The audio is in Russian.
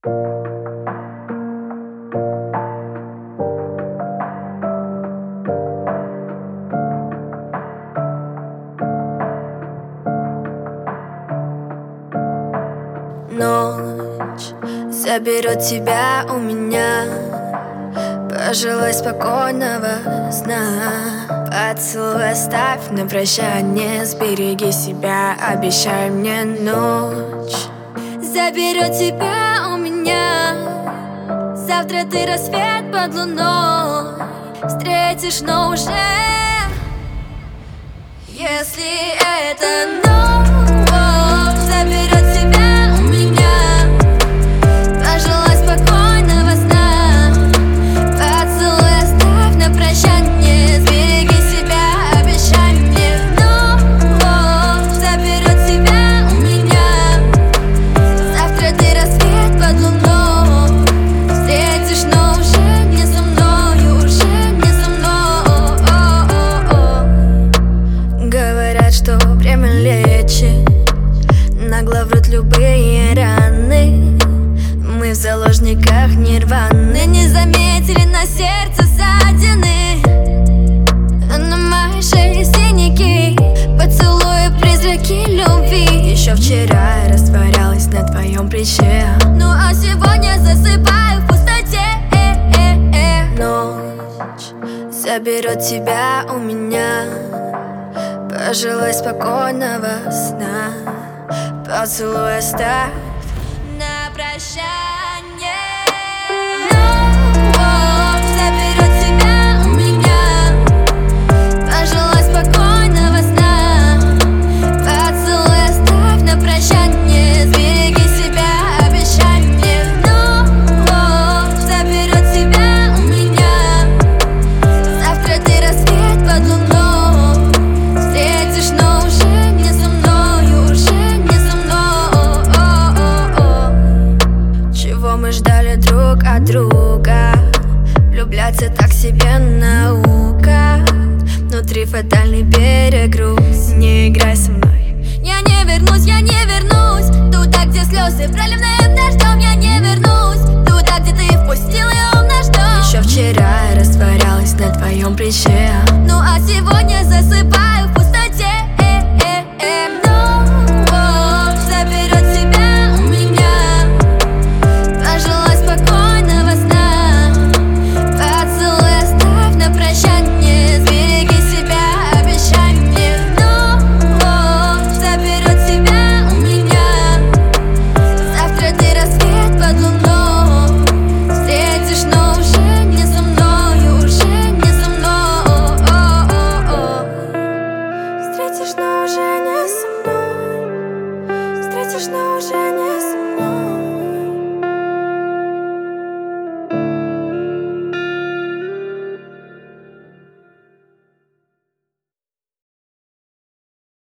Ночь заберет тебя у меня. Пожелай спокойного сна. Поцелуй оставь на прощание. Сбереги себя, обещай мне. Ночь заберет тебя у меня. Завтра ты рассвет под луной встретишь, но уже если это ночь заберет тебя у меня. Пожелай спокойного сна. Поцелуй оставь на прощание. Сбереги себя, обещай мне. Ночь заберет тебя у меня. Завтра ты рассвет под луной встретишь, но уже не со мной, уже не со мной. Говорят, что время лечит, нагло врут любые раны. Мы в заложниках нирваны. Не заметили на сердце ссадины, а на моей шее синяки. Поцелуи, призраки любви. Еще вчера я растворялась на твоем плече, ну а сегодня засыпаю в пустоте. Ночь заберет тебя у меня. Пожелай спокойного сна. Поцелуй оставь на прощание. Ночь заберет тебя у меня. Пожелай спокойного сна. Поцелуй оставь на прощание. Сбереги себя, обещай мне. Ночь заберет тебя у меня. Завтра ты рассвет под луной встретишь, но уже не со мной, уже не со мной. Чего мы ждали друг от друга? Влюбляться так себе наука. Внутри фатальный перегруз. Не играй со мной. Я не вернусь, я не вернусь. Туда, где слезы проливным дождем. Я не вернусь. Туда, где ты впустил ее в наш дом. Еще вчера я растворялась на твоем плече, ну а сегодня засыпаю в пустоте. Ночь заберет тебя у меня. Пожелай спокойного сна. Поцелуй оставь на прощание. Сбереги себя, обещай мне. Ночь заберет тебя у меня. Завтра ты рассвет под луной встретишь, но уже не со мной, уже не со мной. Встретишь, но уже не со мной. Встретишь, но уже не со мной.